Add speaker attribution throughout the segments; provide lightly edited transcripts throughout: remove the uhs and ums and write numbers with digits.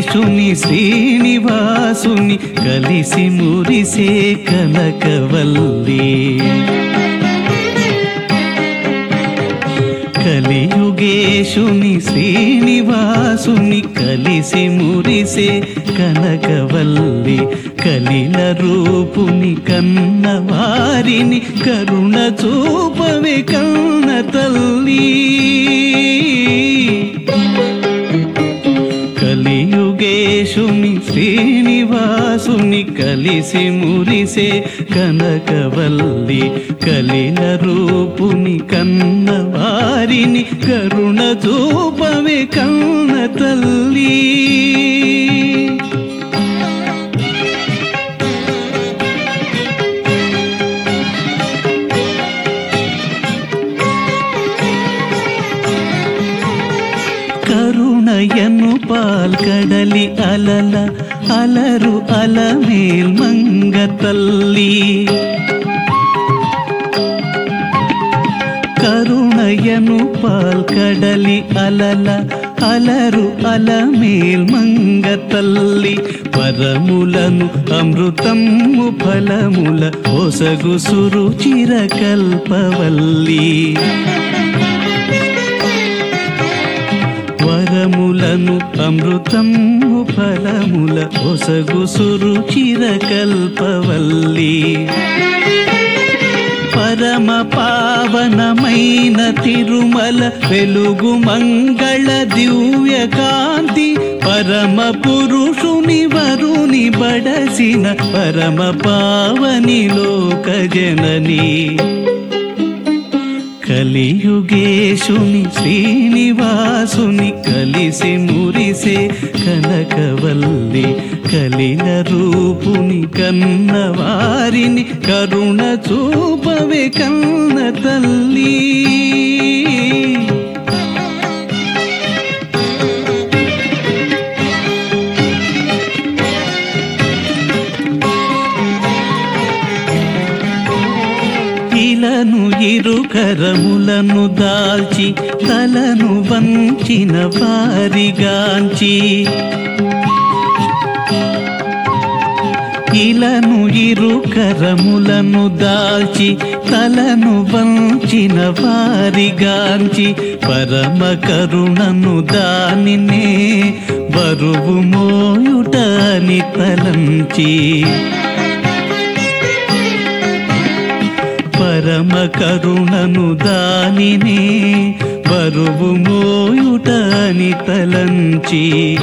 Speaker 1: కలియుగేశుని శ్రీనివాసుని కలిసి మురిసే కనకవల్లి కలియుగేశుని శ్రీనివాసుని కలిసి మురిసే కనకవల్లి కలిల రూపుని కన్న వారిని కరుణ చూపవే కన్న తల్లి కలియుగేశుని శ్రీనివాసుని కలిసి మురిసే కనకవల్లి కలిల రూపుని కన్న వారిని కరుణ చూపవే కన్న తల్లి కరుణయను పాల్కడలి అలల అలరు అలమేల్ మంగ తల్లి కరుణయను పాల్కడలి అలల అలరు అలమేల్ మంగ తల్లి వరములను అమృతము ఫలముల ఒసగు సురుచిర కల్పవల్లి వరములను అమృతము ఫలముల ఒసగు సురుచిర కల్పవల్లి పరమ పావనమైన తిరుమల వెలుగు మంగళ దివ్య కాంతి పరమ పురుషుని వరుని బడసిన పరమ పావని లోక జనని కలియుగేశుని శ్రీనివాసుని కలిసి మురిసే కనకవల్లి కలిల రూపుని కన్న వారిని కరుణ చూపవే కన్న తల్లి ఇలను ఇరుకరములను దాల్చి తలను వంచిన వారిగాంచి ఇలను ఇరుకరములను దాల్చి తలను వంచిన వారిగాంచి పరమ కరుణను దానినే బరువు మోయుటని తలంచి పరమ కరుణను దానినే బరువు మోయుటని తలంచి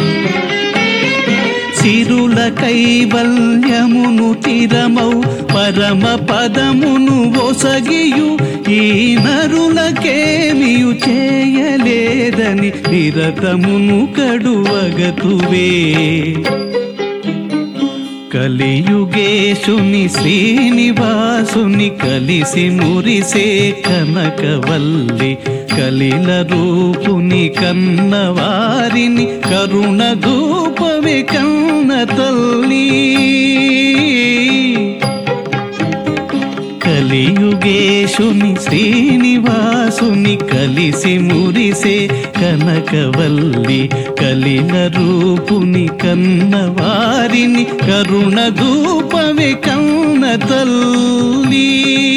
Speaker 1: సిరుల కైవల్యమును తిరమౌ పరమ పదమును ఒసగియు ఈ నరులకేమియు చేయలేదని నిరతమును కడువగతువే కలియుగేశుని శ్రీనివాసుని కలిసి మురిసే కనకవల్లి కలిల రూపుని కన్న వారిని కరుణ దూపవే కన్న తల్లి కలియుగేశుని శ్రీనివాసుని కలిసి మురిసే కనకవల్లి కలిల రూపుని కన్న వారిని కరుణ దూపవే కన్న తల్లి